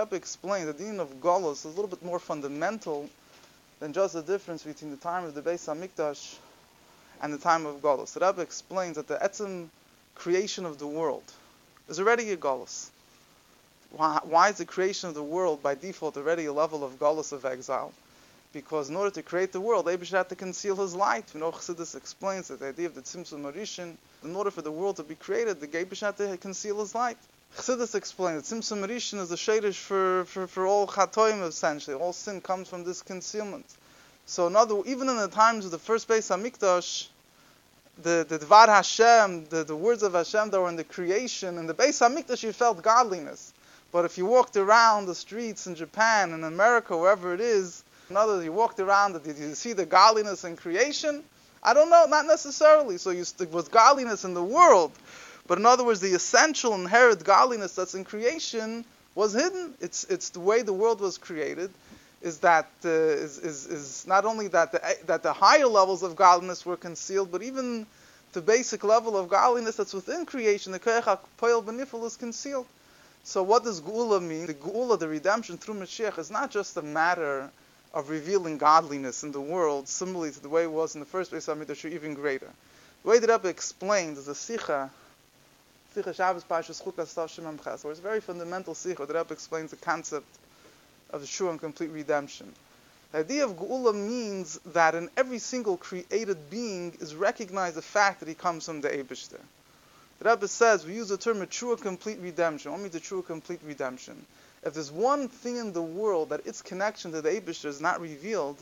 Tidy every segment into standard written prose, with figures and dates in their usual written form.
Rebbe explained that the meaning of Golus is a little bit more fundamental than just the difference between the time of the Beis HaMikdash and the time of Golus. The Rebbe explains that the etzem creation of the world is already a Golus. Why is the creation of the world by default already a level of Golus, of exile? Because in order to create the world, Eibush had to conceal his light. Chassidus explains that the idea of the Tzimtzum Marishin, in order for the world to be created, the Eibush had to conceal his light. Chassidus explains that Tzimtzum Marishin is the shadish for all chatoim, essentially. All sin comes from this concealment. So even in the times of the first Beis HaMikdash, the Dvar Hashem, the words of Hashem that were in the creation, in the Beis HaMikdash you felt godliness. But if you walked around the streets in Japan, in America, wherever it is, in other words, you walked around, did you see the godliness in creation? I don't know, not necessarily. So there was godliness in the world. But in other words, the essential inherent godliness that's in creation was hidden. It's the way the world was created. Is that is not only that the higher levels of godliness were concealed, but even the basic level of godliness that's within creation, the Koach HaPoel B'Nifel, is concealed. So what does Geula mean? The Geula, the redemption through Mashiach, is not just a matter of revealing godliness in the world, similarly to the way it was in the first Beis HaMikdash, or even greater. The way that Rebbe explained is a Sicha Shabbos Parshas Chukas Tav Shem Ches, where it's a very fundamental Sicha. The Rebbe explains the concept of the true and complete redemption. The idea of Geula means that in every single created being is recognized the fact that he comes from the Eibishter. The Rebbe says, we use the term a true and complete redemption. What means a true and complete redemption? If there's one thing in the world that its connection to the Eibishter is not revealed,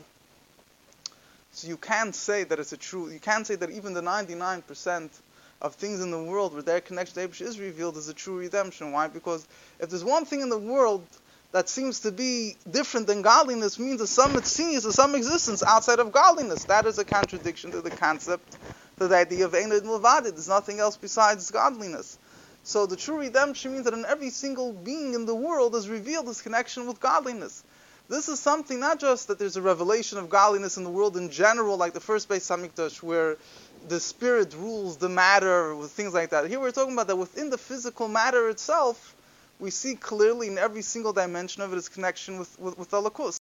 so you can't say that it's a true, you can't say that even the 99% of things in the world where their connection to the Eibishter is revealed is a true redemption. Why? Because if there's one thing in the world that seems to be different than godliness, means that some existence outside of godliness. That is a contradiction to the concept, to the idea of Ein Od Milvado. There's nothing else besides godliness. So the true redemption means that in every single being in the world is revealed this connection with godliness. This is something, not just that there's a revelation of godliness in the world in general, like the first Beis HaMikdash, where the spirit rules the matter, with things like that. Here we're talking about that within the physical matter itself, we see clearly in every single dimension of it its connection with Elokus.